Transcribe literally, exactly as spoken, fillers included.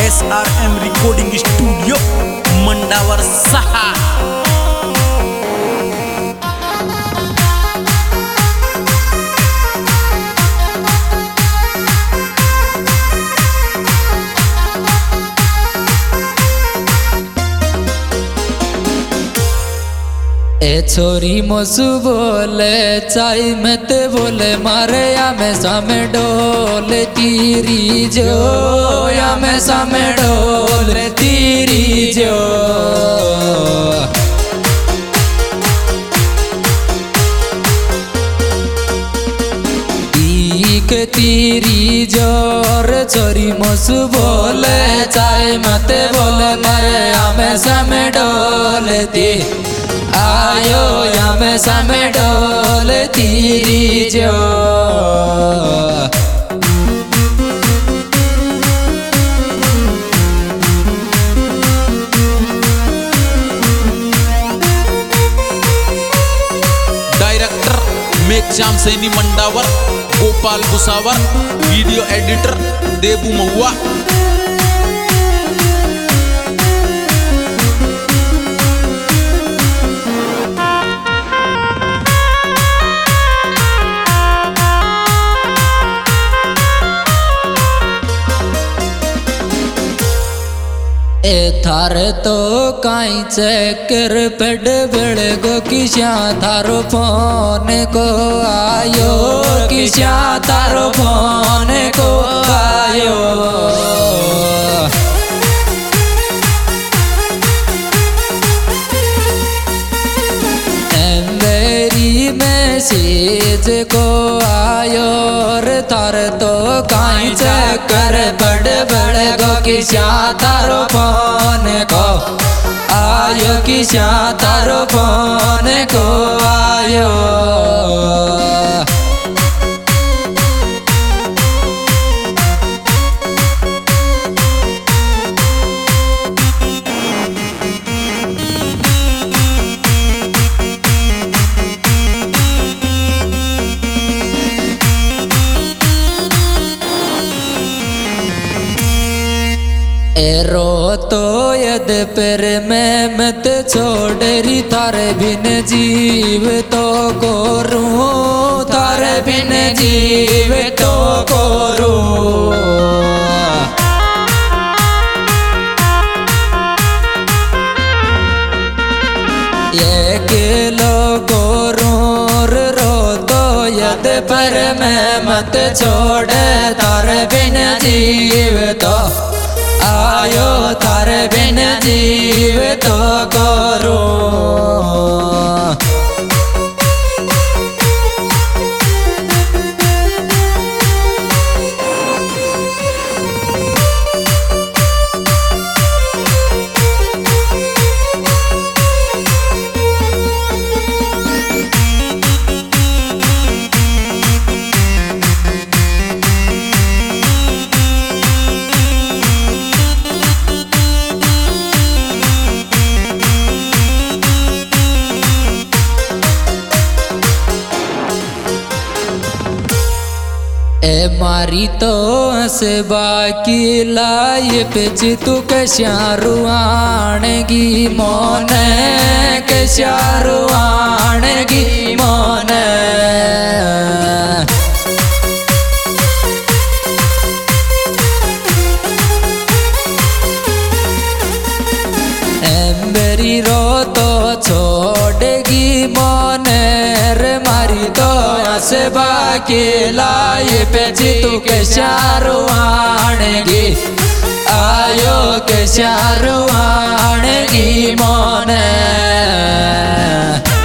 S R M recording studio Mandawar सहा। ए छोरी मसु बोले चाय मत बोले मारे या में सामे डोल तीरी जो या में सामे डोल तीरी जो एक तीरी जोर छोरी मसु बोले चाय मत बोले मारे या में सामे डोल ती आयो या में सामे डोल तीरी जो director Meghshyam Saini Mandawar, Gopal Bhusawar, video editor Debu Mahua. ए थार तो काई चक्कर पड़ बड़ गो किस्या थारो फोन को आयो किस्या थारो फोन को आयो मेरी मैसेज को आयो रे थार तो काई चक्कर बड़ बड़ गो किस्या थारो फोन को आयो किस्या थारो फोन को आयो। एरो तो यद पर मैं मत छोड़री थारे बिन जीव तो कोरूं थारे बिन जीव तो कोरूं ये किलो कोरूं रो तो यद पर मैं मत छोड़ थारे बिन जीव तो आयो थारे बिन जीव तो करो। ए मारी तो हस बाकी लाई पिच तू कश्यारुआणगी मोन कश्यारुआणगी मोन एम्बरी रो तो छोड़ेगी मोन रे मारी तो हस बाकी लाई पेच तू के शारुआणगी आयो के शारुआणगी मोन।